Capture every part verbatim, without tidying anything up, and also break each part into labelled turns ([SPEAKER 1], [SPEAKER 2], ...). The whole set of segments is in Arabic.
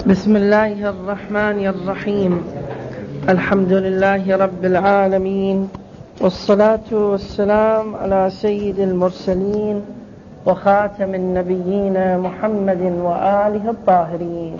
[SPEAKER 1] بسم الله الرحمن الرحيم. الحمد لله رب العالمين، والصلاة والسلام على سيد المرسلين وخاتم النبيين محمد وآله الطاهرين.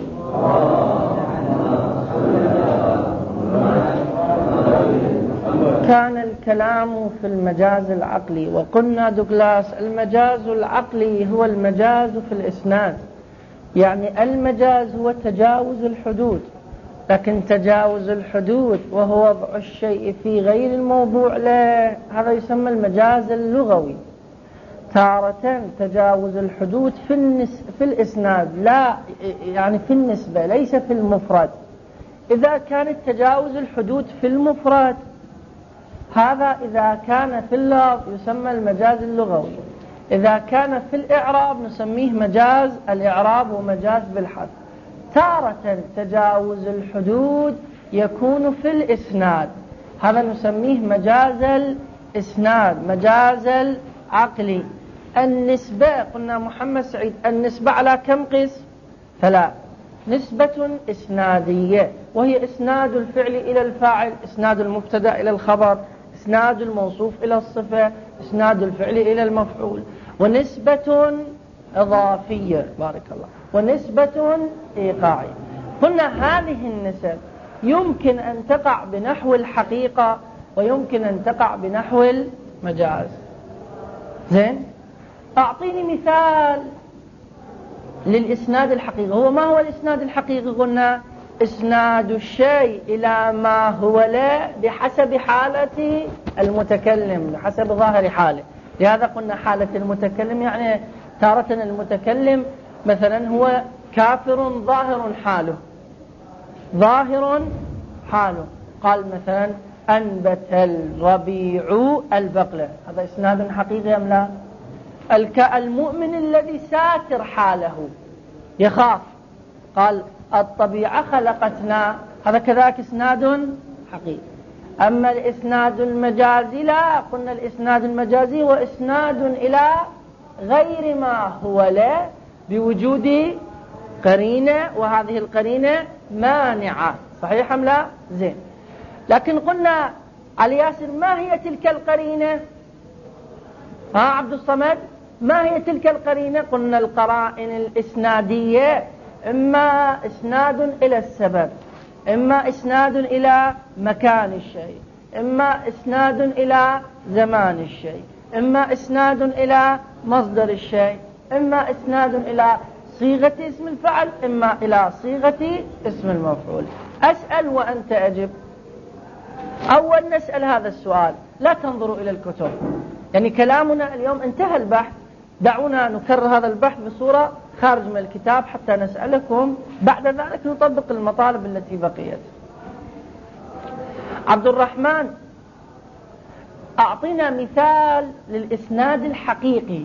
[SPEAKER 1] كان الكلام في المجاز العقلي، وقلنا دوغلاس المجاز العقلي هو المجاز في الإسناد، يعني المجاز هو تجاوز الحدود، لكن تجاوز الحدود وهو وضع الشيء في غير الموضوع له، هذا يسمى المجاز اللغوي. تارة تجاوز الحدود في النس في الإسناد، لا يعني في النسبة ليس في المفرد. إذا كان تجاوز الحدود في المفرد، هذا إذا كان في اللفظ يسمى المجاز اللغوي. إذا كان في الإعراب نسميه مجاز الإعراب ومجاز بالحذف. تارة تجاوز الحدود يكون في الإسناد، هذا نسميه مجاز الإسناد، مجاز العقلي. النسبة قلنا محمد سعيد، النسبة على كم قسم؟ ثلاث. نسبة إسنادية وهي إسناد الفعل إلى الفاعل، إسناد المبتدأ إلى الخبر، إسناد الموصوف إلى الصفة، إسناد الفعل إلى المفعول. ونسبة إضافية بارك الله، ونسبة إيقاعية. قلنا هذه النسب يمكن أن تقع بنحو الحقيقة ويمكن أن تقع بنحو المجاز. زين، أعطيني مثال للإسناد الحقيقي. هو ما هو الإسناد الحقيقي؟ قلنا إسناد الشيء إلى ما هو له بحسب حالة المتكلم، بحسب ظاهر حاله. لهذا قلنا حالة المتكلم، يعني تارة المتكلم مثلا هو كافر ظاهر حاله، ظاهر حاله. قال مثلا أنبت الربيع البقلة، هذا إسناد حقيقي أم لا؟ المؤمن الذي ساتر حاله يخاف، قال الطبيعة خلقتنا، هذا كذلك إسناد حقيقي. أما الإسناد المجازي لا، قلنا الإسناد المجازي هو إسناد إلى غير ما هو له بوجود قرينة، وهذه القرينة مانعة. صحيح أم لا؟ زين. لكن قلنا علي ياسر ما هي تلك القرينة؟ ها عبد الصمد، ما هي تلك القرينة؟ قلنا القرائن الإسنادية إما إسناد إلى السبب، إما إسناد إلى مكان الشيء، إما إسناد إلى زمان الشيء، إما إسناد إلى مصدر الشيء، إما إسناد إلى صيغة اسم الفعل، إما إلى صيغة اسم المفعول. أسأل وأنت أجب. أول نسأل هذا السؤال، لا تنظروا إلى الكتب، يعني كلامنا اليوم انتهى البحث، دعونا نكرر هذا البحث بصورة خارج من الكتاب حتى نسألكم، بعد ذلك نطبق المطالب التي بقيت. عبد الرحمن، أعطينا مثال للإسناد الحقيقي.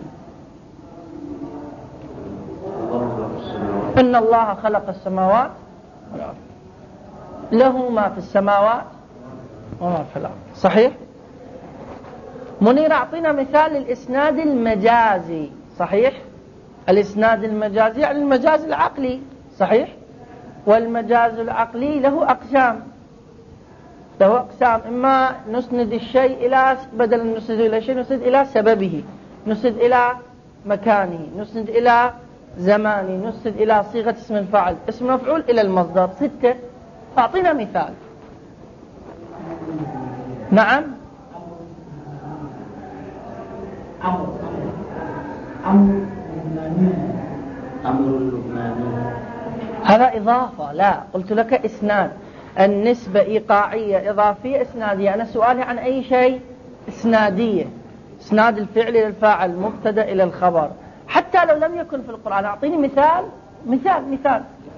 [SPEAKER 1] إن الله خلق السماوات والأرض، له ما في السماوات وما في الأرض. صحيح؟ منير، أعطينا مثال للإسناد المجازي. صحيح؟ الإسناد المجازي يعني المجاز العقلي. صحيح؟ والمجاز العقلي له أقسام، له أقسام. إما نسند الشيء إلى، بدل أن نسند إلى شيء نسند إلى سببه، نسند إلى مكانه، نسند إلى زمانه، نسند إلى صيغة اسم الفاعل، اسم المفعول إلى المصدر. ستة. أعطينا مثال. نعم.
[SPEAKER 2] أمر اللبناني،
[SPEAKER 1] هذا إضافة. لا، قلت لك إسناد. النسبة إيقاعية إضافية إسنادية. أنا سؤالي عن أي شيء؟ إسنادية، إسناد الفعل إلى الفاعل، مبتدأ إلى الخبر، حتى لو لم يكن في القرآن. أعطيني مثال. مثال مثال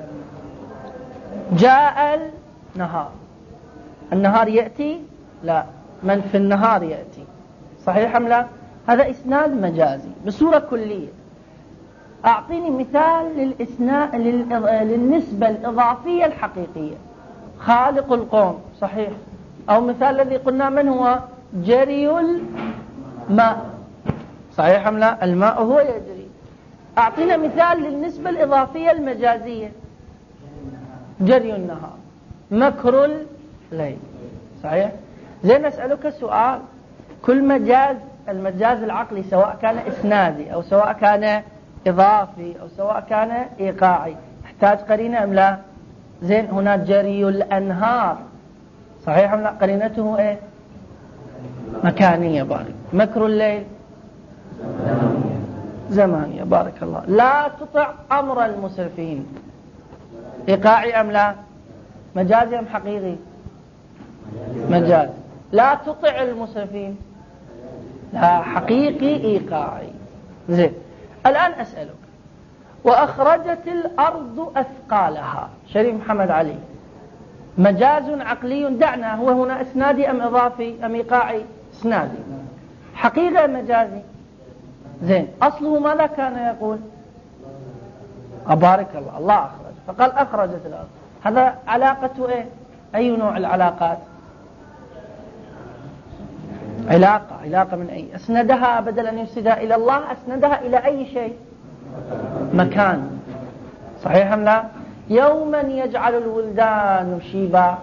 [SPEAKER 1] جاء النهار، النهار يأتي؟ لا، من في النهار يأتي. صحيح أم لا؟ هذا إسناد مجازي بصورة كلية. أعطيني مثال للإسناد للنسبة الإضافية الحقيقية. خالق القوم. صحيح. أو مثال الذي قلنا من هو؟ جري الماء. صحيح أم لا؟ الماء هو يجري. أعطينا مثال للنسبة الإضافية المجازية. جري النهار، مكر الليل. صحيح؟ زين نسألك سؤال، كل مجاز، المجاز العقلي سواء كان إسنادي أو سواء كان إضافي أو سواء كان إيقاعي يحتاج قرينة أم لا؟ زين هنا جري الأنهار، صحيح أم لا؟ قرينته إيه؟ مكانية. بارك. مكر الليل زمانية. بارك الله. لا تطع أمر المسرفين، إيقاعي أم لا؟ مجازي أم حقيقي؟ مجاز. لا تطع المسرفين، لا حقيقي إيقاعي. زين الآن أسألك، وأخرجت الأرض أثقالها، شريف محمد علي، مجاز عقلي دعنا، هو هنا إسنادي أم إضافي أم إيقاعي؟ إسنادي. حقيقة مجازي. زين أصله ماذا كان يقول؟ أبارك الله، الله أخرج، فقال أخرجت الأرض، هذا علاقته إيه؟ أي نوع العلاقات؟ علاقة. علاقة من أي؟ أسندها بدل أن يسندها إلى الله، أسندها إلى أي شيء؟ مكان. صحيح أم لا؟ يوما يجعل الولدان شيبا،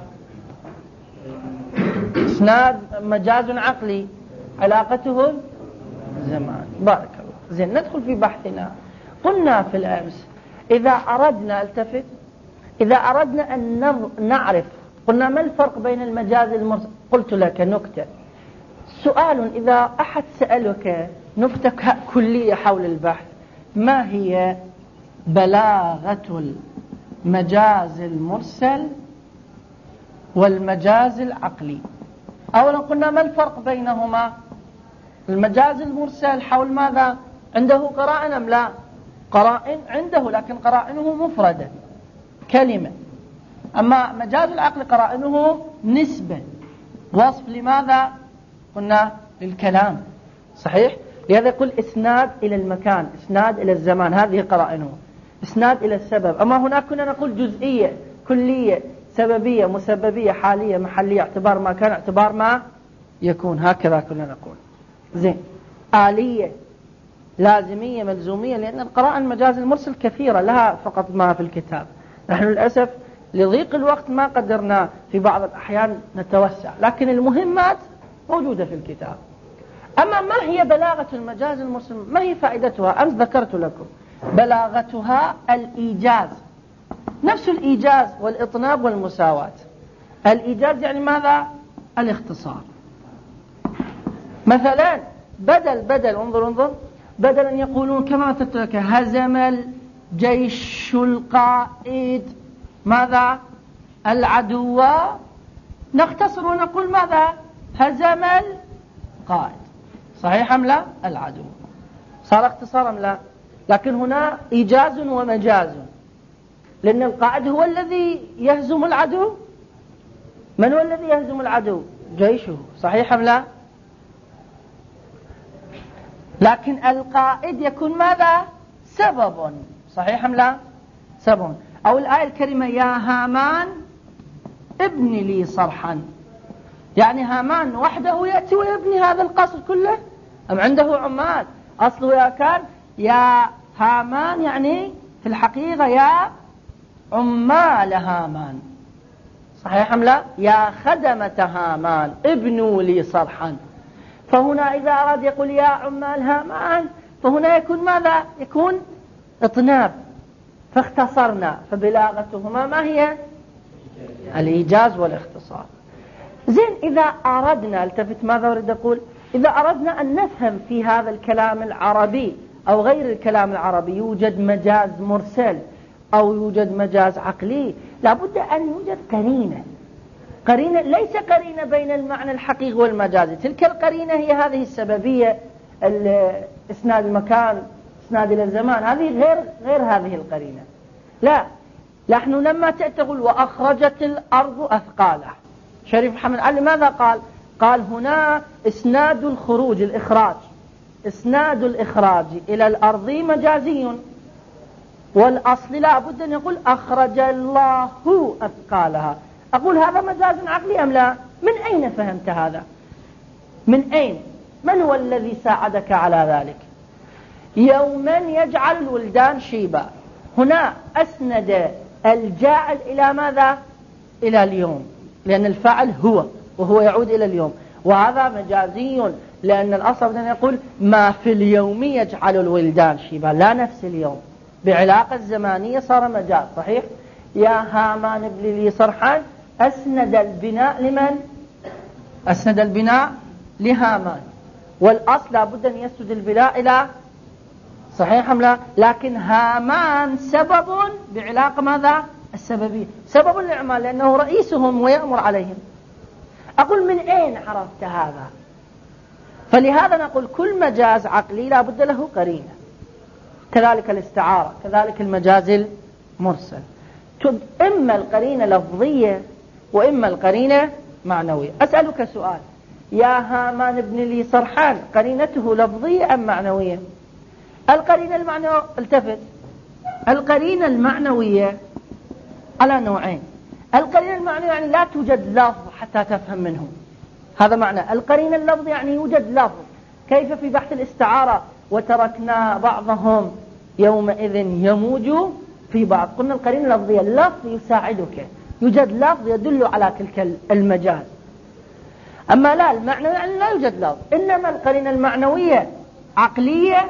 [SPEAKER 1] إسناد مجاز عقلي، علاقته زمان. بارك الله. زين ندخل في بحثنا. قلنا في الأمس إذا أردنا، التفت، إذا أردنا أن نعرف، قلنا ما الفرق بين المجاز المرسل؟ قلت لك نكتة، سؤال إذا أحد سألك نكتة كلية حول البحث، ما هي بلاغة المجاز المرسل والمجاز العقلي؟ أولا قلنا ما الفرق بينهما؟ المجاز المرسل حول ماذا؟ عنده قرائن أم لا؟ قرائن عنده، لكن قرائنه مفردة كلمة. أما مجاز العقل قرائنه نسبة، وصف لماذا؟ قلنا للكلام. صحيح؟ لهذا يقول إسناد إلى المكان، إسناد إلى الزمان، هذه قرائنه. إسناد إلى السبب. أما هناك كنا نقول جزئية، كلية، سببية، مسببية، حالية، محلية، اعتبار ما كان، اعتبار ما يكون، هكذا كنا نقول. زين آلية، لازمية، ملزومية، لأن القرائن مجاز المرسل كثيرة، لها فقط ما في الكتاب. نحن للأسف لضيق الوقت ما قدرنا في بعض الأحيان نتوسع، لكن المهمات موجودة في الكتاب. أما ما هي بلاغة المجاز المرسل؟ ما هي فائدتها؟ أمس ذكرت لكم بلاغتها الإيجاز، نفس الإيجاز والإطناب والمساواة. الإيجاز يعني ماذا؟ الاختصار. مثلا بدل بدل انظر انظر بدل أن يقولون كما تترك هزم الجيش القائد ماذا؟ العدو، نختصر ونقول ماذا؟ هزم القائد. صحيح أم لا؟ العدو. صار اختصار أم لا؟ لكن هنا إيجاز ومجاز، لأن القائد هو الذي يهزم العدو. من هو الذي يهزم العدو؟ جيشه. صحيح أم لا؟ لكن القائد يكون ماذا؟ سبب. صحيح أم لا؟ سبب. أو الآية الكريمة يا هامان ابن لي صرحا، يعني هامان وحده يأتي ويبني هذا القصر كله أم عنده عمال؟ أصله يا كان يا هامان، يعني في الحقيقة يا عمال هامان. صحيح أم لا؟ يا خدمة هامان ابنوا لي صرحا. فهنا إذا أراد يقول يا عمال هامان، فهنا يكون ماذا؟ يكون اطناب، فاختصرنا. فبلاغتهما ما هي؟ الإيجاز والاختصار. زين إذا أردنا، التفت ماذا أريد أقول؟ إذا أردنا أن نفهم في هذا الكلام العربي أو غير الكلام العربي يوجد مجاز مرسل أو يوجد مجاز عقلي، لابد أن يوجد قرينة. قرينة ليس قرينة بين المعنى الحقيقي والمجازي، تلك القرينة هي هذه السببية، إسناد المكان، إسناد إلى الزمان، هذه غير غير هذه القرينة. لا، نحن لما تقول وأخرجت الأرض أثقالها، شريف محمد علي ماذا قال؟ قال هنا إسناد الخروج، الإخراج، إسناد الإخراج إلى الأرض مجازي، والأصل لا بد أن يقول أخرج الله أثقالها. أقول هذا مجاز عقلي أم لا؟ من أين فهمت هذا؟ من أين؟ من هو الذي ساعدك على ذلك؟ يوما يجعل الولدان شيبا، هنا أسند الجاعل إلى ماذا؟ إلى اليوم، لأن الفاعل هو وهو يعود إلى اليوم، وهذا مجازي لأن الأصل بدنا يقول ما في اليوم يجعل الولدان شيبا، لا نفس اليوم، بعلاقة زمانية صار مجاز. صحيح؟ يا هامان ابن لي صرحا، أسند البناء لمن؟ أسند البناء لهامان، والأصل لابد أن يسند البناء إلى، صحيح أم لا؟ لكن هامان سبب بعلاقة ماذا؟ السببية، سبب الإعمال لأنه رئيسهم ويأمر عليهم. أقول من أين عرفت هذا؟ فلهذا نقول كل مجاز عقلي لا بد له قرينة، كذلك الاستعارة، كذلك المجاز المرسل، إما القرينة لفظية وإما القرينة معنوية. أسألك سؤال، يا هامان ابن لي صرحان قرينته لفظية أم معنوية؟ القرينة المعنوية، التفت، القرينة المعنوية على نوعين. القرينة المعنوية يعني لا توجد لفظ حتى تفهم منه، هذا معنى. القرينة اللفظ يعني يوجد لفظ، كيف في بحث الاستعارة وتركنا بعضهم يومئذ يموج في بعض، قلنا القرينة اللفظية اللفظ يساعدك، يوجد لفظ يدل على تلك المجال. أما لا المعنى يعني لا يوجد لفظ، إنما القرينة المعنوية عقلية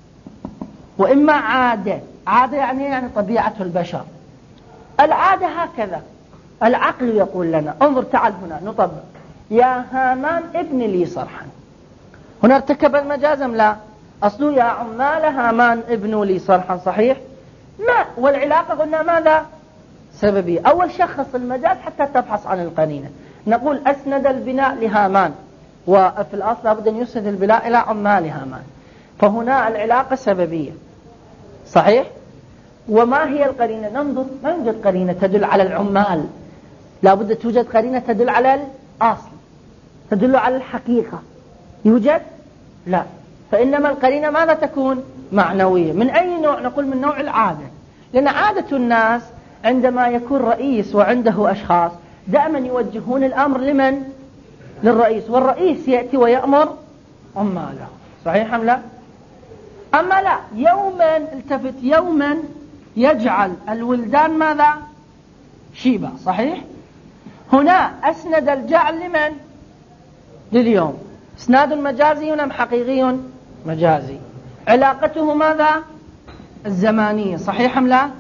[SPEAKER 1] وإما عادة. عادة يعني يعني طبيعة البشر، العادة هكذا، العقل يقول لنا انظر تعال هنا نطبق، يا هامان ابن لي صرحا، هنا ارتكب المجاز أم لا؟ أصله يا عمال هامان ابن لي صرحا، صحيح؟ ما والعلاقة قلنا ماذا؟ سببية. أول شخص المجاز حتى تبحث عن القرينة، نقول أسند البناء لهامان، وفي الأصل لابد أن يسند البناء إلى عمال هامان، فهنا العلاقة سببية، صحيح؟ وما هي القرينة؟ ننظر، ما يوجد قرينة تدل على العمال، لابد توجد قرينة تدل على الأصل، تدل على الحقيقة، يوجد؟ لا، فإنما القرينة ماذا تكون؟ معنوية. من أي نوع؟ نقول من نوع العادة، لأن عادة الناس عندما يكون رئيس وعنده أشخاص دائما يوجهون الأمر لمن؟ للرئيس، والرئيس يأتي ويأمر عماله، صحيح أم لا؟ أما لا، يوما التفت، يوما يجعل الولدان ماذا؟ شيبا، صحيح؟ هنا أسند الجعل لمن؟ لليوم. اسناد مجازي أم حقيقي؟ مجازي. علاقته ماذا؟ الزمانية، صحيح أم لا؟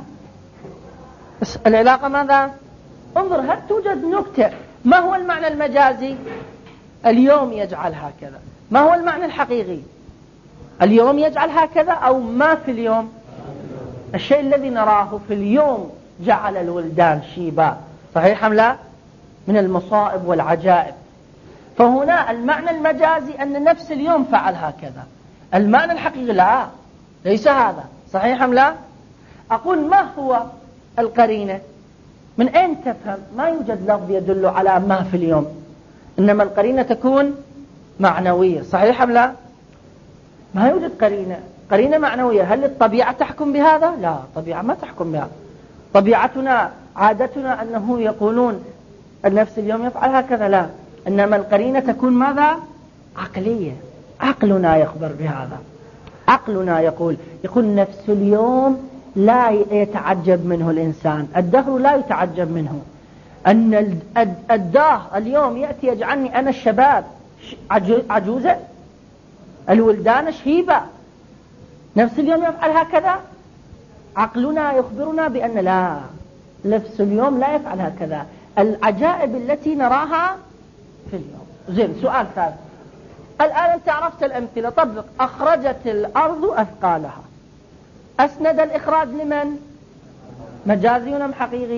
[SPEAKER 1] العلاقة ماذا؟ انظر، هل توجد نكتة؟ ما هو المعنى المجازي؟ اليوم يجعل هكذا. ما هو المعنى الحقيقي؟ اليوم يجعل هكذا أو ما في اليوم؟ الشيء الذي نراه في اليوم جعل الولدان شيبا، صحيح أم لا؟ من المصائب والعجائب. فهنا المعنى المجازي أن نفس اليوم فعل هكذا، المعنى الحقيقي لا، ليس هذا، صحيح أم لا؟ أقول ما هو القرينة؟ من أين تفهم؟ ما يوجد لفظ يدل على ما في اليوم، إنما القرينة تكون معنوية، صحيح أم لا؟ ما يوجد قرينة، قرينة معنوية. هل الطبيعة تحكم بهذا؟ لا، الطبيعة ما تحكم بهذا. طبيعتنا عادتنا أنه يقولون النفس اليوم يفعل هكذا، لا، إنما القرينة تكون ماذا؟ عقلية، عقلنا يخبر بهذا، عقلنا يقول يقول نفس اليوم لا يتعجب منه الإنسان، الدهر لا يتعجب منه، أن الدهر اليوم يأتي يجعلني أنا الشباب عجوزة، الولدان شيبة، نفس اليوم يفعل هكذا. عقلنا يخبرنا بأن لا، نفس اليوم لا يفعل هكذا، العجائب التي نراها في اليوم. زين، سؤال ثالث، الآن أنت عرفت الأمثلة، طبق. أخرجت الأرض أثقالها، أسند الإخراج لمن؟ مجازي أم حقيقي؟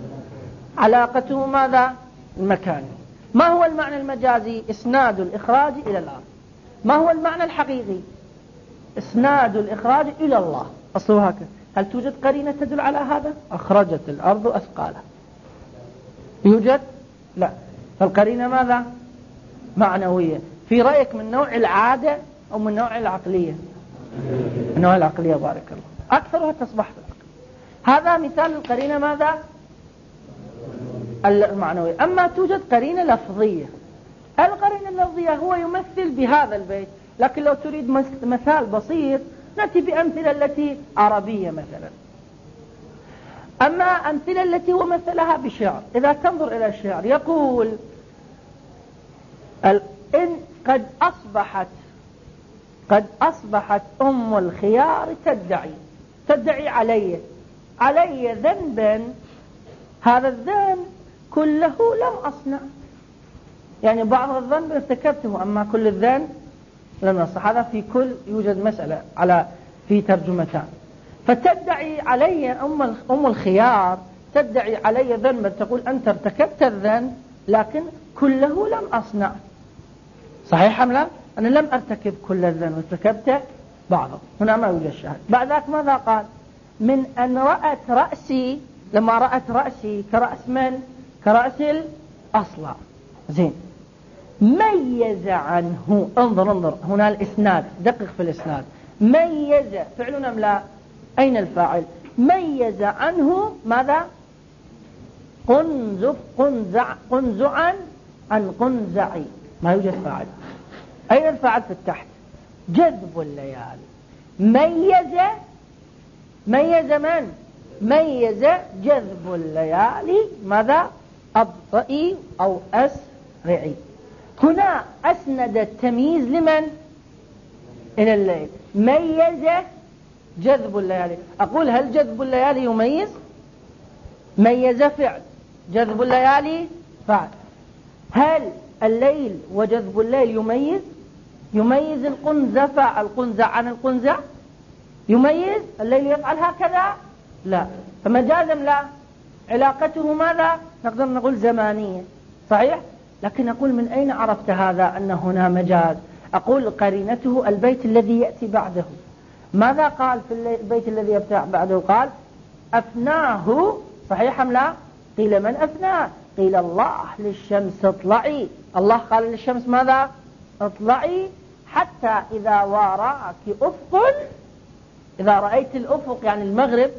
[SPEAKER 1] علاقته ماذا؟ المكاني. ما هو المعنى المجازي؟ إسناد الإخراج إلى الأرض. ما هو المعنى الحقيقي؟ إسناد الإخراج إلى الله، أصله هكذا. هل توجد قرينة تدل على هذا؟ أخرجت الأرض أثقالها، يوجد؟ لا، فالقرينة ماذا؟ معنوية. في رأيك من نوع العادة أو من نوع العقلية؟ من نوع العقلية، بارك الله، أكثرها تصبح في العقل. هذا مثال القرينة ماذا؟ المعنوية. أما توجد قرينة لفظية، القرينة اللفظية هو يمثل بهذا البيت، لكن لو تريد مثال بسيط نأتي بأمثلة التي عربية مثلا. أما أمثلة التي هو مثلها بشعر، إذا تنظر إلى الشعر يقول إن قد أصبحت قد أصبحت أم الخيار تدعي تدعي علي علي ذنبا، هذا الذنب كله لم أصنع، يعني بعض الذنب ارتكبته أما كل الذنب لم أصنع. هذا في كل يوجد مسألة على في ترجمتان. فتدعي علي أم أم الخيار تدعي علي ذنبا، تقول أنت ارتكبت الذنب لكن كله لم أصنع. صحيح أم لا؟ أنا لم أرتكب كل الذنب، ارتكبت بعضه. هنا ما يوجد شاهد. بعد ذلك ماذا قال؟ من أن رأت رأسي، لما رأت رأسي كرأس من؟ كرأس الأصلع. زين، ميز عنه. انظر انظر هنا الإسناد، دقق في الإسناد. ميز فعل أم لا؟ أين الفاعل؟ ميز عنه ماذا؟ قنزف قنزع قنزعا عن قنزعي، ما يوجد فاعل. أين الفاعل في التحت؟ جذب الليالي. ميز ميز من؟ ميز جذب الليالي ماذا؟ أبطئي أو أسرعي. هنا أسند التمييز لمن؟ إلى الليل. ميز جذب الليالي. أقول هل جذب الليالي يميز؟ ميز فعل، جذب الليالي فعل. هل الليل وجذب الليل يميز؟ يميز القنزف القنزع عن القنزع؟ يميز الليل يفعل هكذا؟ لا. فمجازا لا، علاقته ماذا؟ نقدر نقول زمانية. صحيح؟ لكن نقول من أين عرفت هذا أن هنا مجاز؟ أقول قرينته البيت الذي يأتي بعده. ماذا قال في البيت الذي يأتي بعده؟ قال أفناه. صحيح أم لا؟ قيل من أفناه؟ قيل الله للشمس اطلعي. الله قال للشمس ماذا؟ اطلعي حتى إذا واراك أفق، إذا رأيت الأفق يعني المغرب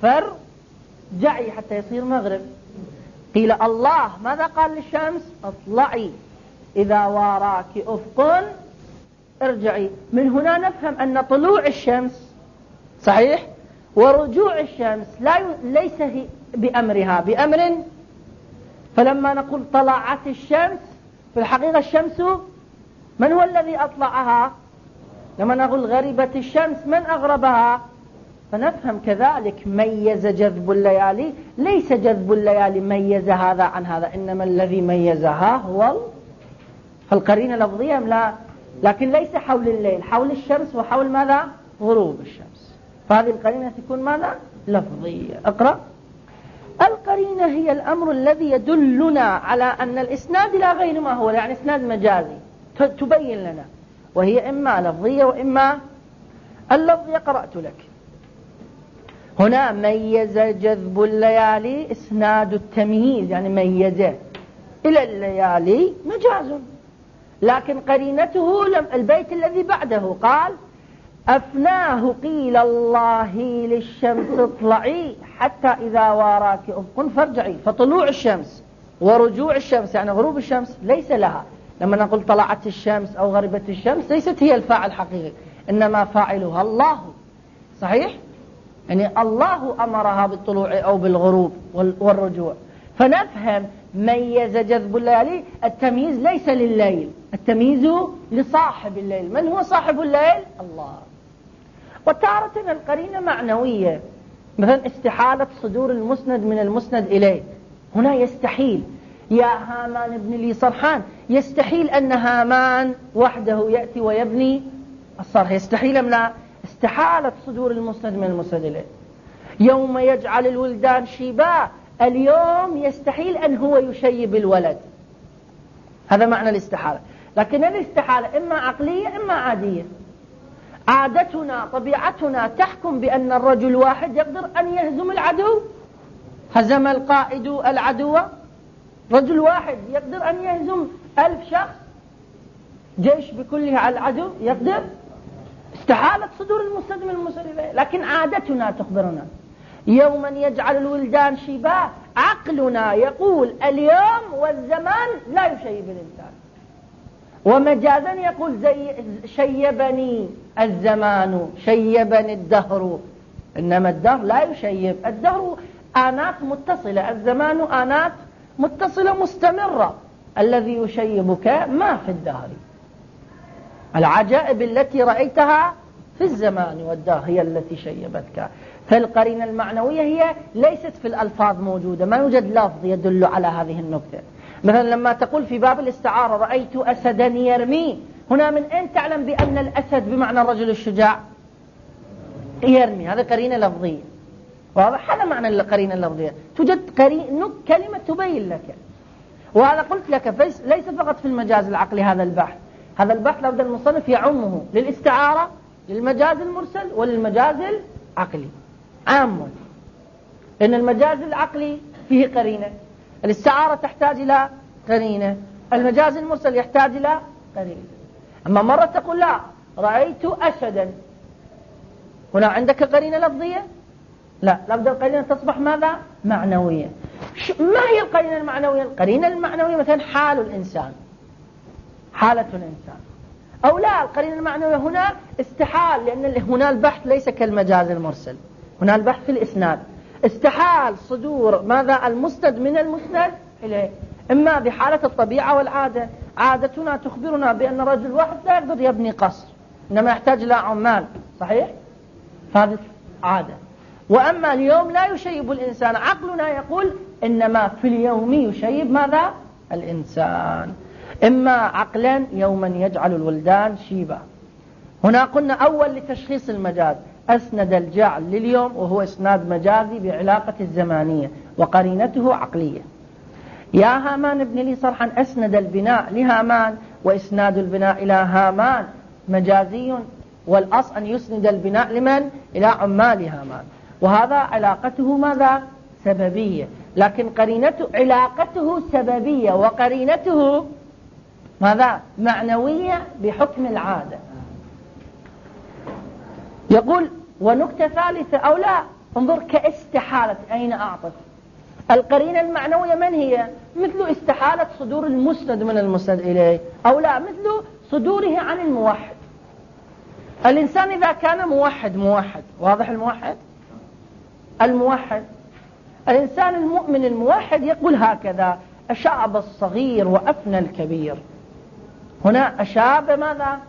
[SPEAKER 1] فارجعي حتى يصير مغرب. قيل الله ماذا قال للشمس؟ اطلعي إذا واراك أفق ارجعي. من هنا نفهم أن طلوع الشمس صحيح ورجوع الشمس لا ي... ليس هي بأمرها، بأمر. فلما نقول طلعت الشمس في الحقيقة الشمس من هو الذي أطلعها؟ لما نقول غربت الشمس من أغربها؟ فنفهم كذلك ميز جذب الليالي، ليس جذب الليالي ميز هذا عن هذا، إنما الذي ميزها هو فالقرينة لفظية لا، لكن ليس حول الليل، حول الشمس وحول ماذا؟ غروب الشمس. فهذه القرينة تكون ماذا؟ لفظية. أقرأ. القرينة هي الأمر الذي يدلنا على أن الإسناد لا غير ما هو، يعني إسناد مجازي تبين لنا، وهي إما لفظية وإما اللفظية. قرأت لك هنا ميز جذب الليالي إسناد التمييز، يعني ميزه إلى الليالي مجاز، لكن قرينته البيت الذي بعده قال أفناه قيل الله للشمس اطلعي حتى إذا واراك أفق فارجعي. فطلوع الشمس ورجوع الشمس يعني غروب الشمس ليس لها. لما نقول طلعت الشمس أو غربت الشمس ليست هي الفاعل الحقيقي، إنما فاعلها الله. صحيح؟ يعني الله أمرها بالطلوع أو بالغروب والرجوع. فنفهم ميز جذب الليالي التمييز ليس لليل، التمييز لصاحب الليل. من هو صاحب الليل؟ الله. وتارة القرينة معنوية، مثلا استحالة صدور المسند من المسند إليه. هنا يستحيل يا هامان ابن لي صرحان، يستحيل أن هامان وحده يأتي ويبني الصرح، يستحيل أم لا؟ استحالة صدور المسند من المسند إليه. يوم يجعل الولدان شيبا، اليوم يستحيل أن هو يشيب الولد، هذا معنى الاستحالة. لكن الاستحالة إما عقلية إما عادية. عادتنا طبيعتنا تحكم بأن الرجل واحد يقدر أن يهزم العدو. هزم القائد العدو، رجل واحد يقدر أن يهزم ألف شخص، جيش بكله على العدو يقدر. استحالة صدور المسند من المسند إليه. لكن عادتنا تخبرنا يوما يجعل الولدان شيبا، عقلنا يقول اليوم والزمان لا يشيب الإنسان. ومجازا يقول زي شيبني الزمان شيبني الدهر، إنما الدهر لا يشيب. الدهر آنات متصلة، الزمان آنات متصلة مستمرة، الذي يشيبك ما في الدهر. العجائب التي رأيتها في الزمان والدهر هي التي شيبتك. فالقرينة المعنوية هي ليست في الألفاظ موجودة، ما يوجد لفظ يدل على هذه النكتة. مثلا لما تقول في باب الاستعارة رأيت أسدا يرمي، هنا من أين تعلم بأن الأسد بمعنى الرجل الشجاع؟ يرمي، هذا قرينة لفظية. واضح؟ هذا معنى القرينة اللفظية، توجد قرينة كلمة تبين لك. وهذا قلت لك ليس فقط في المجاز العقلي هذا البحث، هذا البحث لابد المصنف يعمه للاستعارة، للمجاز المرسل، وللمجاز العقلي عام. إن المجاز العقلي فيه قرينة، الاستعارة تحتاج إلى قرينة، المجاز المرسل يحتاج إلى قرينة. أما مرة تقول لا رأيت أسدا، هنا عندك قرينة لفظية؟ لا، لابد القرينة تصبح ماذا؟ معنوية. ما هي القرينة المعنوية؟ القرينة المعنوية مثلا حال الإنسان، حالة الإنسان. أو لا، القرينة المعنوية هنا استحال، لأن هنا البحث ليس كالمجاز المرسل، هنا البحث في الإسناد. استحال صدور ماذا؟ المسند من المسند إليه، إما بحالة الطبيعة والعادة. عادتنا تخبرنا بأن رجل واحد لا يقدر يبني قصر، إنما يحتاج إلى عمال، صحيح؟ هذه عادة. وأما اليوم لا يشيب الإنسان، عقلنا يقول إنما في اليوم يشيب ماذا؟ الإنسان. إما عقلا يوما يجعل الولدان شيبا. هنا قلنا أول لتشخيص المجاز أسند الجعل لليوم، وهو إسناد مجازي بعلاقة الزمانية وقرينته عقلية. يا هامان ابن لي صرحا، أسند البناء لهامان، وإسناد البناء إلى هامان مجازي، والأصل أن يسند البناء لمن؟ إلى عمال هامان. وهذا علاقته ماذا؟ سببية، لكن قرينته علاقته سببية وقرينته ماذا؟ معنوية بحكم العادة. يقول ونكتة ثالثة أو لا، انظر كاستحالة، أين أعطف؟ القرينة المعنوية من هي؟ مثل استحالة صدور المسند من المسند إليه، أو لا مثل صدوره عن الموحد. الإنسان إذا كان موحد، موحد واضح الموحد؟ الموحد الإنسان المؤمن الموحد يقول هكذا: أشاب الصغير وأفنى الكبير. هنا أشاب ماذا؟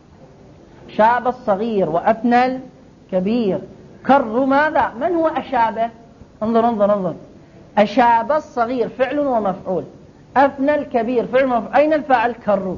[SPEAKER 1] شاب الصغير وأفنى الكبير. كر ماذا؟ من هو أشابه؟ انظر انظر انظر أشاب الصغير فعل ومفعول، أفنى الكبير فعل ومفعول. أين الفاعل؟ كر.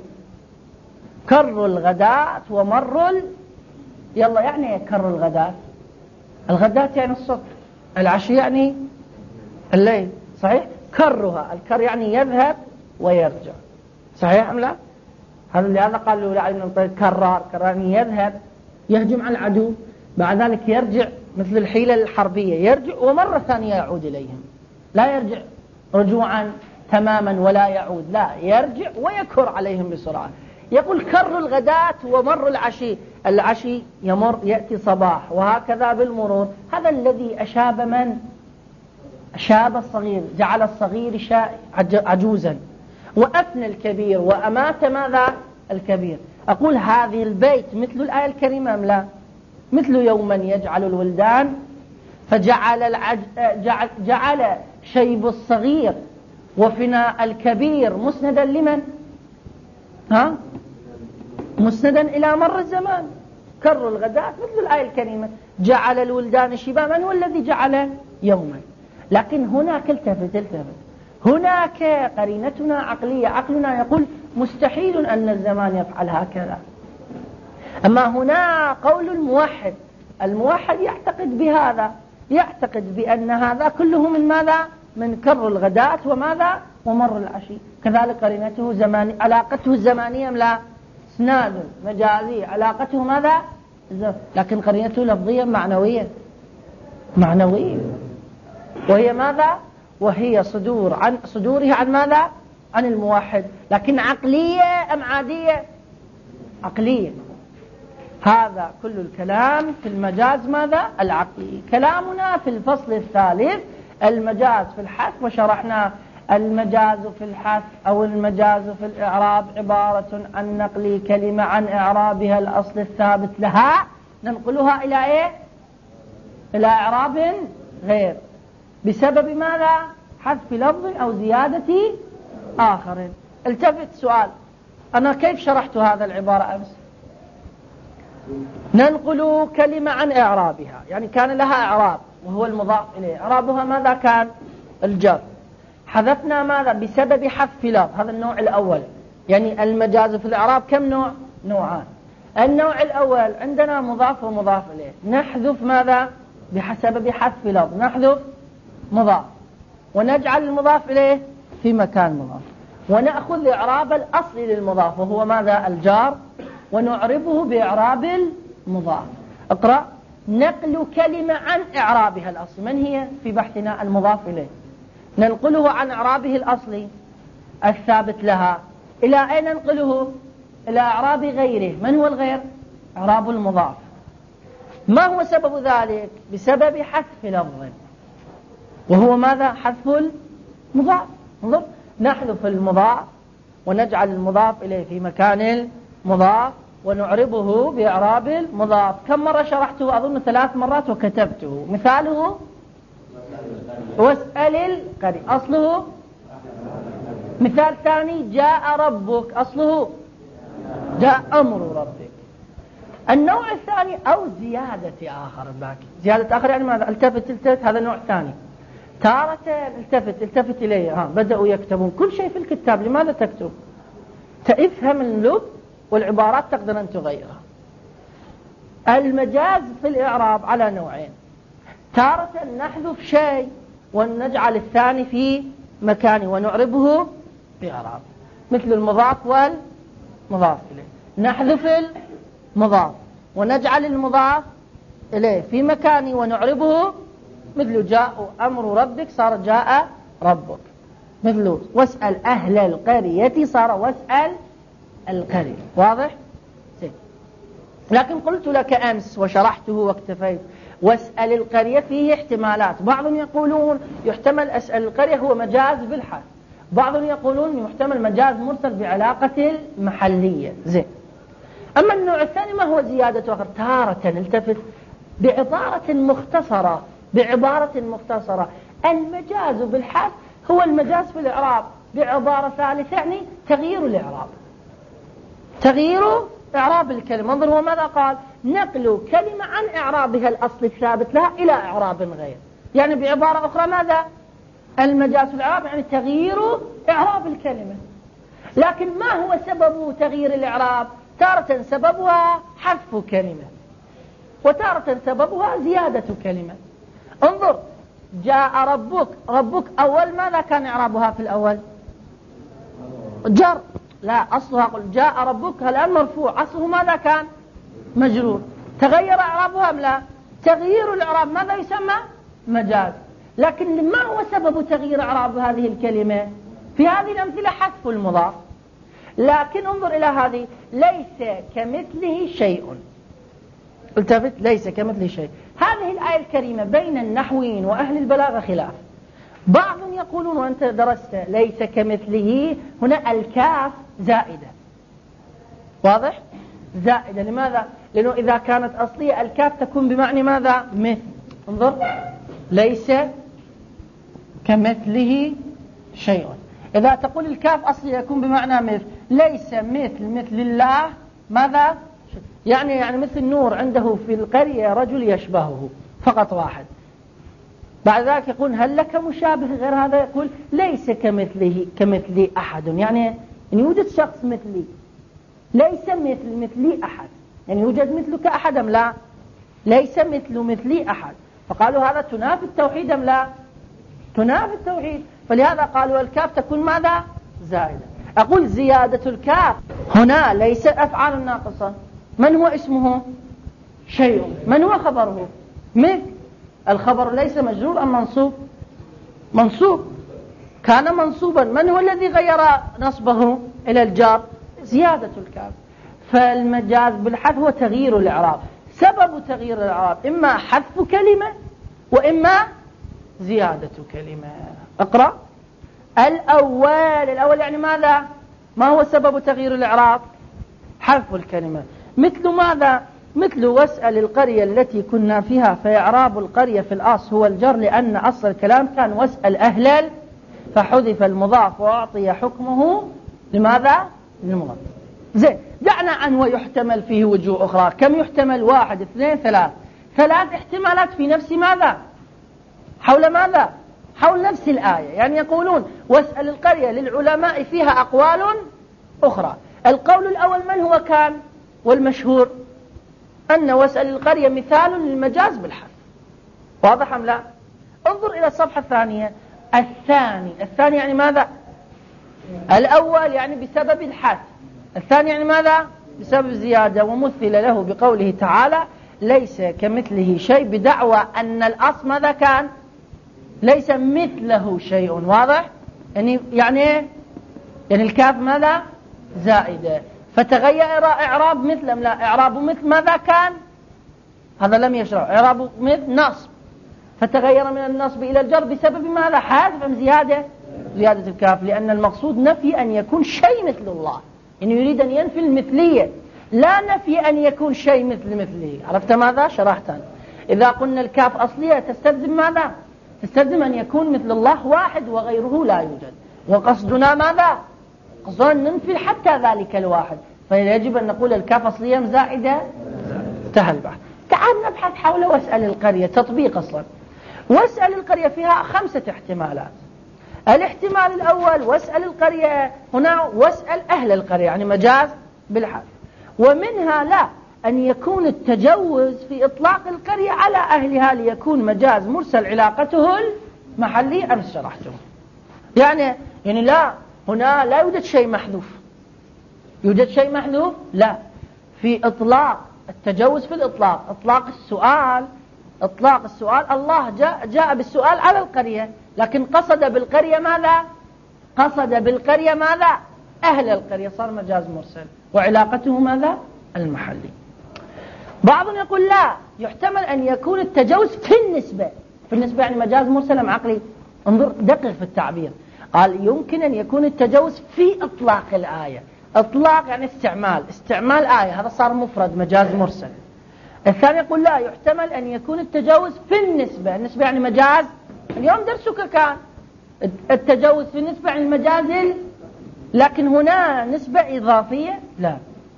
[SPEAKER 1] كر الغداة ومر ال... يلا يعني كر الغداة، الغداة يعني الصبح، العشي يعني الليل، صحيح؟ كرها، الكر يعني يذهب ويرجع، صحيح أم لا؟ هذا لهذا قالوا لعلي بن طيب كرار، كرار يعني يذهب يهجم على العدو، بعد ذلك يرجع مثل الحيلة الحربية، يرجع ومرة ثانية يعود إليهم، لا يرجع رجوعا تماما ولا يعود، لا يرجع ويكر عليهم بسرعة. يقول كر الغداة ومر العشي، العشي يمر يأتي صباح، وهكذا بالمرور. هذا الذي أشاب من؟ أشاب الصغير، جعل الصغير عجوزا، وأفنى الكبير وأمات ماذا؟ الكبير. أقول هذه البيت مثل الآية الكريمة أم لا؟ مثل يوما يجعل الولدان، فجعل العج... جعل... جعل شيب الصغير وفناء الكبير مسندا لمن؟ ها؟ مسندا إلى مر الزمان. كر الغداة مثل الآية الكريمة، جعل الولدان شيبا. من هو الذي جعل؟ يوما. لكن هناك التفت التفت هناك قرينتنا عقلية، عقلنا يقول مستحيل أن الزمان يفعل هكذا. أما هنا قول الموحد، الموحد يعتقد بهذا، يعتقد بأن هذا كله من ماذا؟ من كر الغداة وماذا؟ ومر العشي. كذلك قرينته زمانية، علاقته الزمانية لا اسناد مجازي، علاقته ماذا؟ لكن قرينته لفظية معنوية، معنوية، وهي ماذا؟ وهي صدور عن صدوره عن ماذا؟ عن الموحد. لكن عقلية أم عادية؟ عقلية. هذا كل الكلام في المجاز ماذا؟ العقلي. كلامنا في الفصل الثالث المجاز في الحث، وشرحنا المجاز في الحث أو المجاز في الإعراب عبارة عن نقل كلمة عن إعرابها الأصل الثابت لها، ننقلها إلى إيه؟ إلى إعراب غير. بسبب ماذا؟ حذف لفظ أو زيادة آخر. التفت سؤال، أنا كيف شرحت هذا العبارة أمس؟ ننقل كلمة عن إعرابها، يعني كان لها إعراب وهو المضاف إليه، إعرابها ماذا كان؟ الجر. حذفنا ماذا؟ بسبب حذف لفظ، هذا النوع الأول. يعني المجاز في الإعراب كم نوع؟ نوعان. النوع الأول عندنا مضاف ومضاف إليه، نحذف ماذا؟ بسبب حذف لفظ نحذف مضاف ونجعل المضاف إليه في مكان مضاف، ونأخذ إعراب الأصل للمضاف وهو ماذا؟ الجار، ونعربه بإعراب المضاف. اقرأ. نقل كلمة عن إعرابها الأصل، من هي في بحثنا؟ المضاف إليه. ننقله عن إعرابه الأصلي الثابت لها إلى أين ننقله؟ إلى إعراب غيره. من هو الغير؟ إعراب المضاف. ما هو سبب ذلك؟ بسبب حذف لفظ وهو ماذا؟ حذف المضاف. انظر، نحذف المضاف ونجعل المضاف إليه في مكان المضاف ونعربه بإعراب المضاف. كم مرة شرحته؟ أظن ثلاث مرات وكتبته. مثاله واسأل القرية، أصله. مثال ثاني جاء ربك، أصله جاء أمر ربك. النوع الثاني أو زيادة آخر باقي. زيادة آخر يعني ماذا؟ التفت التفت، هذا نوع ثاني. تارة التفت التفت إلي، ها بدأوا يكتبون كل شيء في الكتاب. لماذا تكتب؟ تفهم اللب والعبارات تقدر أن تغيرها. المجاز في الإعراب على نوعين، تارة نحذف شيء ونجعل الثاني في مكانه ونعربه بإعراب، مثل المضاف والمضاف إليه. نحذف المضاف ونجعل المضاف إليه في مكانه ونعربه، مثل جاء أمر ربك صار جاء ربك، مثل واسأل أهل القرية صار واسأل القرية. واضح؟ سيد. لكن قلت لك أمس وشرحته واكتفيت، واسأل القرية فيه احتمالات. بعضهم يقولون يحتمل أسأل القرية هو مجاز بالحذف، بعضهم يقولون يحتمل مجاز مرسل بعلاقة المحلية. زين. أما النوع الثاني ما هو زيادة آخر، تارة التفت بعبارة مختصرة بعبارة مختصرة. المجاز بالحذف هو المجاز في الإعراب بعبارة ثالثة، يعني تغيير الإعراب، تغيير إعراب الكلمة. انظر هو ماذا قال؟ نقل كلمة عن إعرابها الأصل الثابت لها إلى إعراب غير. يعني بعبارة أخرى ماذا؟ المجاز في الإعراب يعني تغيير إعراب الكلمة. لكن ما هو سبب تغيير الإعراب؟ تارة سببها حذف كلمة، وتارة سببها زيادة كلمة. انظر، جاء ربك، ربك أول ماذا كان إعرابها في الأول؟ جر. لا، أصلها قل جاء ربك الآن مرفوع، أصله ماذا كان؟ مجرور. تغير إعرابها أم لا؟ تغيير الإعراب ماذا يسمى؟ مجاز. لكن ما هو سبب تغيير إعراب هذه الكلمة؟ في هذه الأمثلة حذف المضاف. لكن انظر إلى هذه، ليس كمثله شيء. التفت، ليس كمثله شيء. هذه الآية الكريمة بين النحويين وأهل البلاغة خلاف. بعض يقولون وأنت درست ليس كمثله، هنا الكاف زائدة. واضح؟ زائدة. لماذا؟ لأنه إذا كانت أصلية الكاف تكون بمعنى ماذا؟ مثل. انظر، ليس كمثله شيء. إذا تقول الكاف أصلية يكون بمعنى مثل. ليس مثل مثل الله ماذا؟ يعني يعني مثل النور عنده في القرية رجل يشبهه فقط واحد. بعد ذلك يقول هل لك مشابه غير هذا؟ يقول ليس كمثله كمثلي أحد، يعني أن يوجد شخص مثلي. ليس مثل مثلي أحد، يعني يوجد مثلك أحد أم لا؟ ليس مثل مثلي أحد. فقالوا هذا تنافي التوحيد أم لا؟ تنافي التوحيد. فلهذا قالوا الكاف تكون ماذا؟ زائدة. أقول زيادة الكاف هنا ليس أفعال ناقصة. من هو اسمه؟ شيء. من هو خبره؟ مثل. الخبر ليس مجرور أم منصوب؟ منصوب. كان منصوبا. من هو الذي غير نصبه إلى الجار؟ زيادة الكاف. فالمجاز بالحذف هو تغيير الإعراب. سبب تغيير الإعراب إما حذف كلمة وإما زيادة كلمة. اقرأ. الأول الأول يعني ماذا؟ ما هو سبب تغيير الإعراب؟ حذف الكلمة. مثل ماذا؟ مثل واسأل القرية التي كنا فيها فإعراب القرية في الأصل هو الجر لأن أصل الكلام كان واسأل أهلا فحذف المضاف وأعطي حكمه لماذا؟ للمضاف. زين، دعنا عن ويحتمل فيه وجوه أخرى. كم يحتمل؟ واحد اثنين ثلاث ثلاث احتمالات في نفس ماذا؟ حول ماذا؟ حول نفس الآية. يعني يقولون واسأل القرية للعلماء فيها أقوال أخرى. القول الأول من هو كان؟ والمشهور أن واسأل القرية مثال للمجاز بالحذف. واضح أم لا؟ انظر إلى الصفحة الثانية. الثاني الثاني يعني ماذا؟ الأول يعني بسبب الحذف، الثاني يعني ماذا؟ بسبب زيادة. ومثل له بقوله تعالى ليس كمثله شيء بدعوى أن الأصل ماذا كان؟ ليس مثله شيء. واضح؟ يعني يعني ايه؟ يعني الكاف ماذا؟ زائدة، فتغير إعراب مثل أم لا؟ إعراب مثل ماذا كان؟ هذا لم يشرع. إعراب مثل نصب، فتغير من النصب إلى الجر بسبب ماذا؟ حذف أم زيادة؟ زيادة الكاف، لأن المقصود نفي أن يكون شيء مثل الله، يعني يريد أن ينفي المثلية، لا نفي أن يكون شيء مثل مثله. عرفت ماذا؟ شرحت. إذا قلنا الكاف أصلية تستلزم ماذا؟ تستلزم أن يكون مثل الله واحد وغيره لا يوجد. وقصدنا ماذا؟ قصدنا ننفي حتى ذلك الواحد، فيجب أن نقول الكاف أصلية زائدة. انتهى البحث. تعال نبحث حول واسأل القرية. تطبيق أصلا واسأل القرية فيها خمسة احتمالات. الاحتمال الأول واسأل القرية هنا واسأل أهل القرية، يعني مجاز بالحذف. ومنها لا أن يكون التجوز في إطلاق القرية على أهلها ليكون مجاز مرسل علاقته المحلي. أمس شرحته. يعني يعني لا، هنا لا يوجد شيء محذوف. يوجد شيء محذوف؟ لا. في إطلاق التجوز في الإطلاق، إطلاق السؤال، إطلاق السؤال الله جاء جاء بالسؤال على القرية، لكن قصد بالقرية ماذا؟ قصد بالقرية ماذا؟ أهل القرية، صار مجاز مرسل وعلاقته ماذا؟ المحلي. بعضهم يقول لا، يحتمل أن يكون التجوز في النسبة. في النسبة يعني مجاز مرسل أم عقلي؟ انظر دقق في التعبير. قال يمكن أن يكون التجوز في إطلاق الآية. إطلاق يعني استعمال، استعمال آية، هذا صار مفرد مجاز مرسل. الثاني يقول لا، يحتمل أن يكون التجوز في النسبة. النسبة يعني مجاز. اليوم درسك كان التجوز في النسبة يعني المجاز، لكن هنا نسبة إضافية لا.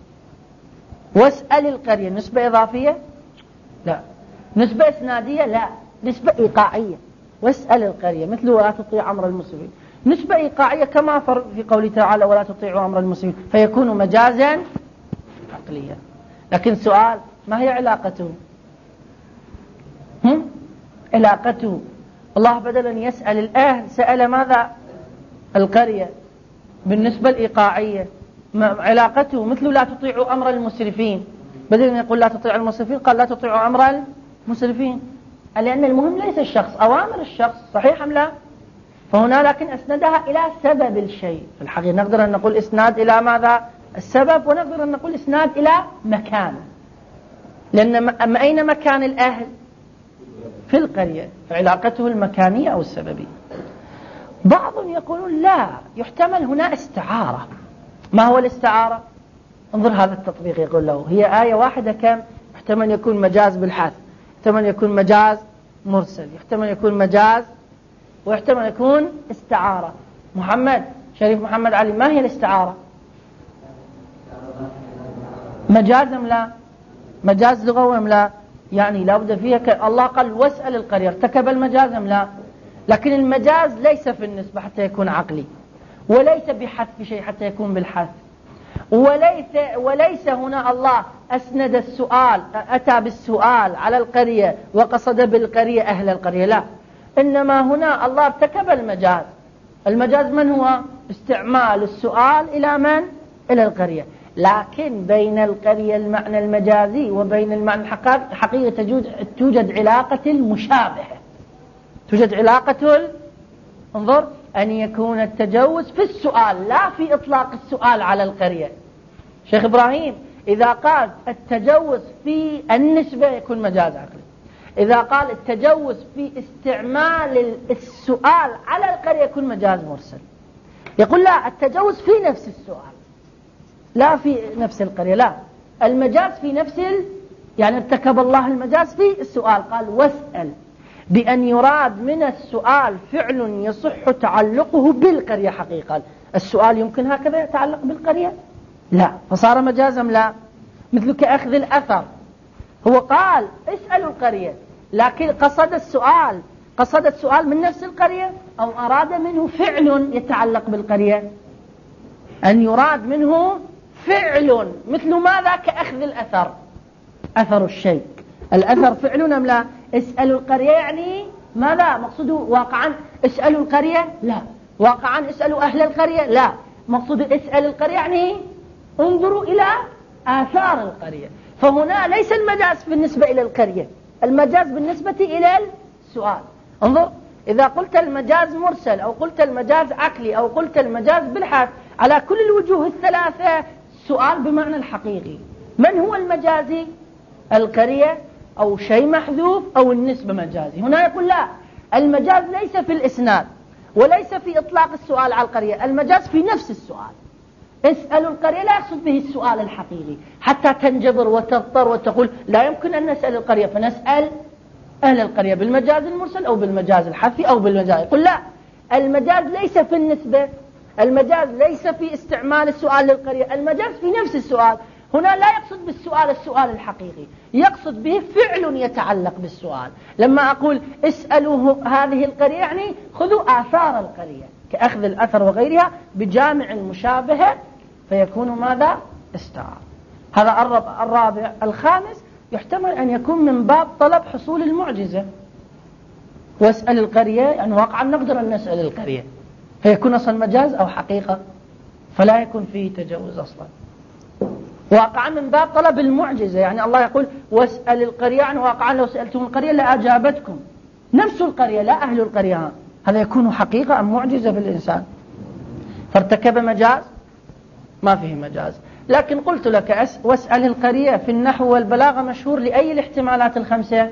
[SPEAKER 1] واسأل القرية نسبة إضافية لا. نسبة إسنادية لا. نسبة إيقاعية. واسأل القرية مثل ولا تطيع أمر المسلمين، نسبة إيقاعية كما في قوله تعالى ولا تطيعوا أمر المسلمين، فيكون مجازا عقليا. لكن سؤال، ما هي علاقته؟ هم؟ علاقته الله بدل أن يسأل الأهل سأل ماذا؟ القرية بالنسبة الإيقاعية. علاقته مثل لا تطيعوا أمر المسرفين، بدل أن يقول لا تطيعوا المسرفين قال لا تطيعوا أمر المسرفين، لأن المهم ليس الشخص، أوامر الشخص. صحيح أم لا؟ فهنا لكن أسندها إلى سبب الشيء. في الحقيقة نقدر أن نقول إسناد إلى ماذا؟ السبب، ونقدر أن نقول إسناد إلى مكان، لأن أما أين مكان الأهل؟ في القرية، فعلاقته المكانية أو السببية. بعضهم يقولون لا، يحتمل هنا استعارة. ما هو الاستعارة؟ انظر هذا التطبيق يقول له هي آية واحدة كم؟ يحتمل يكون مجاز بالحذف، يحتمل يكون مجاز مرسل، يحتمل يكون مجاز، ويحتمل يكون استعارة. محمد شريف محمد علي، ما هي الاستعارة؟ مجاز أم لا؟ مجاز لغوي أم لا؟ يعني لابد فيها ك... الله قال واسأل القرية، ارتكب المجاز أم لا؟ لكن المجاز ليس في النسبة حتى يكون عقلي، وليس بحذف شيء حتى يكون بالحذف، وليس وليس هنا الله أسند السؤال، أتى بالسؤال على القرية وقصد بالقرية أهل القرية، لا، إنما هنا الله ارتكب المجاز. المجاز من هو؟ استعمال السؤال إلى من؟ إلى القرية. لكن بين القرية المعنى المجازي وبين المعنى الحقيقي توجد توجد علاقة المشابهة، توجد علاقة ال... انظر أن يكون التجوز في السؤال لا في إطلاق السؤال على القرية. شيخ إبراهيم إذا قال التجوز في النسبة يكون مجاز عقلي، إذا قال التجوز في استعمال السؤال على القرية يكون مجاز مرسل. يقول لا، التجوز في نفس السؤال لا في نفس القرية، لا، المجاز في نفس يعني ارتكب الله المجاز في السؤال. قال واسأل بأن يراد من السؤال فعل يصح تعلقه بالقرية حقيقة. السؤال يمكن هكذا يتعلق بالقرية؟ لا، فصار مجازا لا. مثل كأخذ الأثر، هو قال اسألوا القرية، لكن قصد السؤال قصد السؤال من نفس القرية أو أراد منه فعل يتعلق بالقرية؟ أن يراد منه فعل مثل ماذا؟ كأخذ الأثر، أثر الشيء، الأثر فعل أم لا؟ اسألوا القرية يعني ماذا؟ مقصوده واقعا اسألوا القرية؟ لا. واقعا اسألوا أهل القرية؟ لا. مقصود اسأل القرية يعني انظروا إلى آثار القرية. فهنا ليس المجاز بالنسبة إلى القرية، المجاز بالنسبة إلى السؤال. انظر، إذا قلت المجاز مرسل أو قلت المجاز عقلي أو قلت المجاز بالحرف، على كل الوجوه الثلاثة سؤال بمعنى الحقيقي. من هو المجازي؟ القرية أو شيء محذوف أو النسبة مجازي. هنا يقول لا، المجاز ليس في الإسناد وليس في إطلاق السؤال على القرية، المجاز في نفس السؤال. اسألوا القرية لا يقصد به السؤال الحقيقي حتى تنجبر وتضطر وتقول لا يمكن أن نسأل القرية فنسأل أهل القرية بالمجاز المرسل أو بالمجاز الحرفي أو بالمجاز. يقول لا، المجاز ليس في النسبة، المجاز ليس في استعمال السؤال للقرية، المجاز في نفس السؤال. هنا لا يقصد بالسؤال السؤال الحقيقي، يقصد به فعل يتعلق بالسؤال. لما أقول اسألوا هذه القرية يعني خذوا آثار القرية كأخذ الأثر وغيرها بجامع المشابهة فيكون ماذا؟ استعار. هذا الرابع. الخامس يحتمل أن يكون من باب طلب حصول المعجزة. واسأل القرية يعني واقعا نقدر أن نسأل القرية، فيكون أصلا مجاز أو حقيقة، فلا يكون فيه تجاوز أصلا. واقعا من باب طلب المعجزة، يعني الله يقول واسأل القرية، يعني واقعا لو سألتم القرية لأجابتكم، نفس القرية لا أهل القرية. هذا يكون حقيقة أم معجزة في الإنسان؟ فارتكب مجاز؟ ما فيه مجاز. لكن قلت لك واسأل القرية في النحو والبلاغة مشهور لأي الاحتمالات الخمسة؟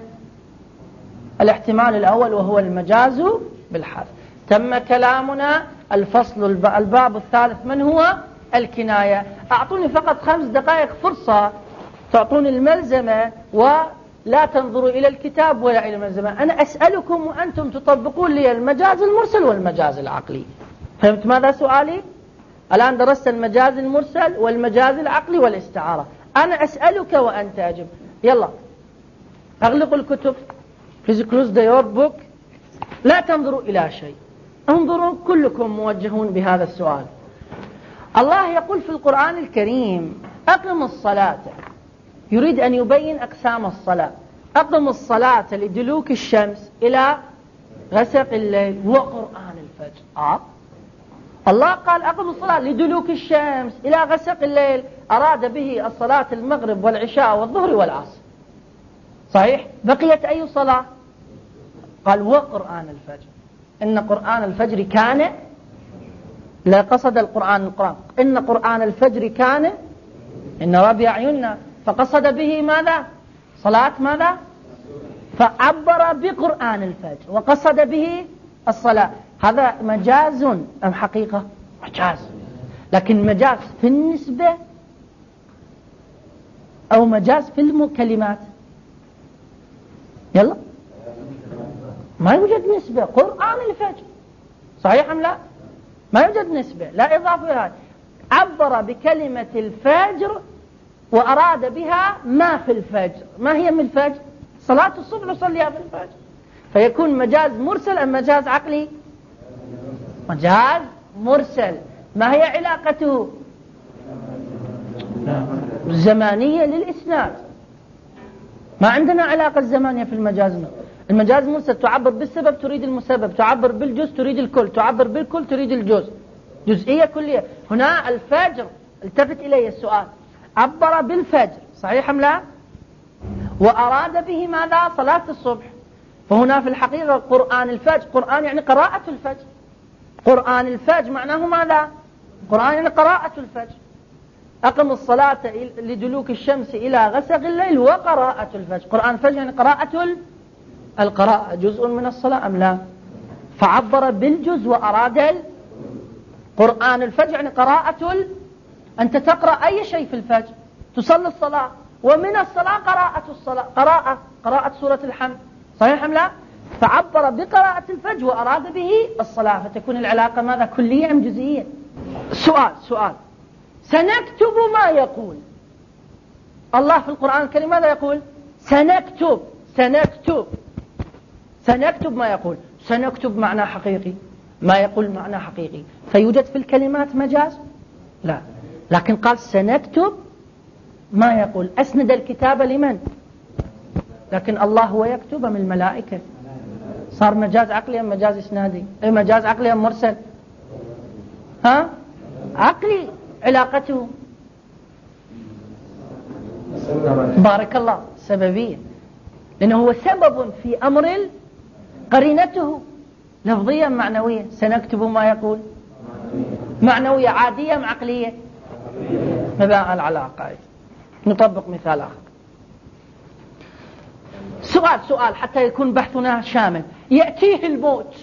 [SPEAKER 1] الاحتمال الأول وهو المجاز بالحرف. تم كلامنا. الفصل الباب الثالث من هو؟ الكناية. أعطوني فقط خمس دقائق فرصة تعطوني الملزمة ولا تنظروا إلى الكتاب ولا إلى الملزمة. أنا أسألكم وأنتم تطبقون لي المجاز المرسل والمجاز العقلي. فهمت ماذا سؤالي؟ الآن درست المجاز المرسل والمجاز العقلي والاستعارة. أنا أسألك وأنت أجب. يلا أغلقوا الكتب. Please close your book. لا تنظروا إلى شيء، انظروا كلكم موجهون بهذا السؤال. الله يقول في القرآن الكريم أقم الصلاة، يريد أن يبين أقسام الصلاة. أقم الصلاة لدلوك الشمس إلى غسق الليل وقرآن الفجر. آه. الله قال أقم الصلاة لدلوك الشمس إلى غسق الليل، أراد به الصلاة المغرب والعشاء والظهر والعصر، صحيح؟ بقيت أي صلاة؟ قال وقرآن الفجر، إن قرآن الفجر كان، لا قصد القرآن القرآن، إن قرآن الفجر كان إن ربي أعيننا، فقصد به ماذا؟ صلاة ماذا؟ فعبر بقرآن الفجر وقصد به الصلاة. هذا مجاز أم حقيقة؟ مجاز. لكن مجاز في النسبة أو مجاز في الكلمات؟ يلا، ما يوجد نسبة. قرآن الفجر صحيح أم لا؟ ما يوجد نسبة، لا إضافة لها. عبر بكلمة الفجر وأراد بها ما في الفجر. ما هي من الفجر؟ صلاة الصبح نصليها في الفجر. فيكون مجاز مرسل أم مجاز عقلي؟ مجاز مرسل. ما هي علاقته؟ زمانية للإسناد. ما عندنا علاقة زمانية في المجاز. المجاز مرسل تعبر بالسبب تريد المسبب، تعبر بالجزء تريد الكل، تعبر بالكل تريد الجزء، جزئية كلية. هنا الفجر، التفت إلي السؤال، عبر بالفجر صحيح أم لا؟ وأراد به ماذا؟ صلاة الصبح. فهنا في الحقيقة قرآن الفجر، قرآن يعني قراءة الفجر. قرآن الفجر معناه ماذا؟ قرآن يعني قراءة الفجر. أقم الصلاة لدلوك الشمس إلى غسق الليل وقراءة الفجر. قرآن الفجر يعني قراءة القراءة، جزء من الصلاة أم لا؟ فعبر بالجزء وأراد قرآن الفجر يعني قراءة ال... أنت تقرأ أي شيء في الفجر، تصلي الصلاة، ومن الصلاة قراءة الصلاة قراءة قراءة سورة الحمد، صحيح أم لا؟ فعبر بقراءة الفجر وأراد به الصلاة، فتكون العلاقة ماذا؟ كلية أم جزئية؟ سؤال سؤال سنكتب ما يقول الله في القرآن الكريم، ماذا يقول؟ سنكتب سنكتب سنكتب ما يقول. سنكتب معنى حقيقي، ما يقول معنى حقيقي، فيوجد في الكلمات مجاز؟ لا، لكن قال سنكتب ما يقول، أسند الكتاب لمن؟ لكن الله هو يكتب من الملائكة، صار مجاز عقلي أم مجاز إسنادي؟ أي مجاز عقلي أم مرسل؟ ها؟ عقلي علاقته، بارك الله، سببية، لأنه هو سبب في أمر قرينته لفظيا معنوية. سنكتب ما يقول معنوية عادية أم عقلية؟ ماذا العلاقة؟ نطبق مثال آخر. سؤال سؤال حتى يكون بحثنا شامل. يأتيه الموت،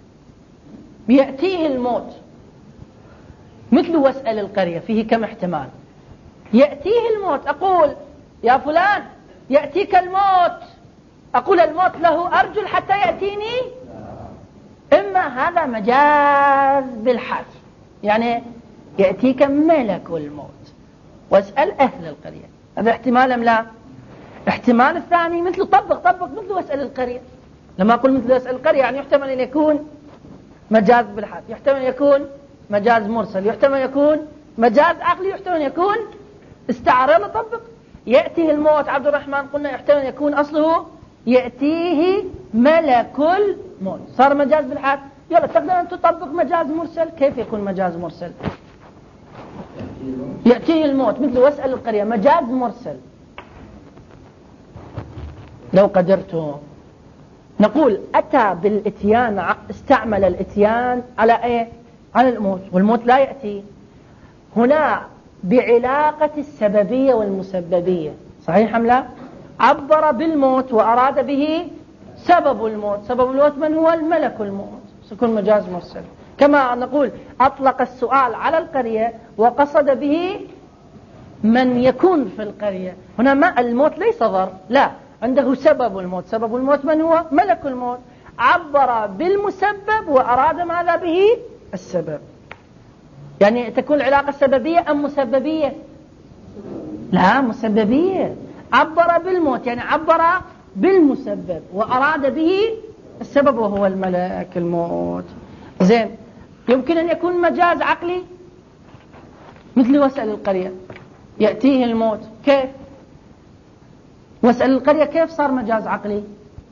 [SPEAKER 1] يأتيه الموت مثل واسأل القرية، فيه كم احتمال؟ يأتيه الموت، أقول يا فلان يأتيك الموت، أقول الموت له أرجل حتى يأتيني؟ إما هذا مجاز بالحال، يعني يأتيك ملك الموت، واسأل أهل القرية، هذا احتمال أم لا؟ احتمال الثاني مثل طبق طبق مثل واسأل القرية. لما أقول مثل واسأل القرية يعني يحتمل أن يكون مجاز بالحال، يحتمل أن يكون مجاز مرسل، يحتمل أن يكون مجاز عقلي، يحتمل أن يكون استعارة. نطبق. يأتيه الموت عبد الرحمن، قلنا يحتمل أن يكون أصله يأتيه ملك الموت، صار مجاز بالحال. يلا تقدر أن تطبق مجاز مرسل. كيف يكون مجاز مرسل؟ يأتيه الموت مثل واسأل القرية، مجاز مرسل. لو قدرت نقول أتى بالإتيان، استعمل الإتيان على إيه؟ على الموت، والموت لا يأتي هنا بعلاقة السببية والمسببية، صحيح أم لا؟ عبر بالموت وأراد به سبب الموت، سبب الموت من هو؟ الملك الموت، سيكون مجاز مرسل. كما نقول أطلق السؤال على القرية وقصد به من يكون في القرية، هنا ما الموت ليس ظرف، لا، عنده سبب الموت، سبب الموت من هو؟ ملك الموت، عبر بالمسبب وأراد ماذا به؟ السبب. يعني تكون العلاقة سببية أم مسببية؟ لا، مسببية. عبر بالموت يعني عبر بالمسبب وأراد به السبب وهو الملك الموت. زين، يمكن أن يكون مجاز عقلي مثل واسأل القرية، يأتيه الموت، كيف؟ واسأل القرية كيف صار مجاز عقلي؟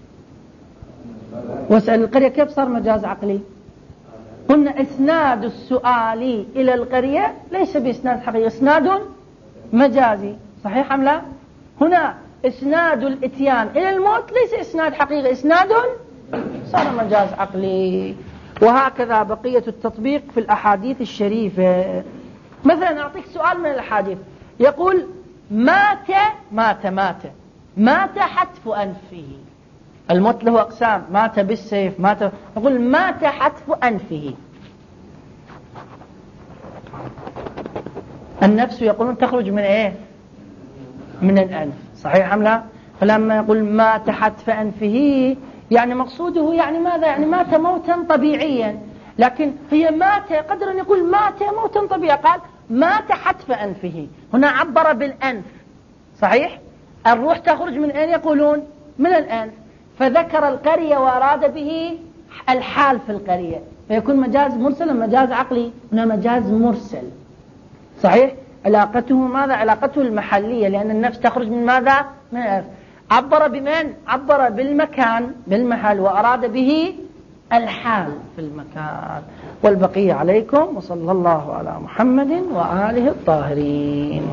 [SPEAKER 1] واسأل القرية كيف صار مجاز عقلي؟ قلنا إسناد السؤال إلى القرية ليس بإسناد حقيقي، إسناد مجازي، صحيح أم لا؟ هنا إسناد الإتيان إلى الموت ليس إسناد حقيقي، إسناد صار مجاز عقلي. وهكذا بقية التطبيق في الأحاديث الشريفة. مثلا أعطيك سؤال من الأحاديث، يقول مات مات مات مات حتف أنفه. الموت له أقسام، مات بالسيف، مات، يقول مات حتف أنفه. النفس يقولون تخرج من إيه؟ من الأنف، صحيح أم لا؟ فلما يقول مات حتف أنفه يعني مقصوده يعني ماذا؟ يعني مات موتا طبيعيا، لكن هي مات قدر أن يقول مات موتا طبيعيا، قال مات حتف أنفه، هنا عبر بالأنف، صحيح؟ الروح تخرج من أين يقولون؟ من الأنف، فذكر القرية وأراد به الحال في القرية، فيكون مجاز مرسل مجاز عقلي. هنا مجاز مرسل، صحيح؟ علاقته ماذا؟ علاقته المحلية، لأن النفس تخرج من ماذا؟ من الأنف. عبر بمن؟ عبر بالمكان، بالمحل، وأراد به الحال في المكان. والبقية عليكم، وصلى الله على محمد وآله الطاهرين.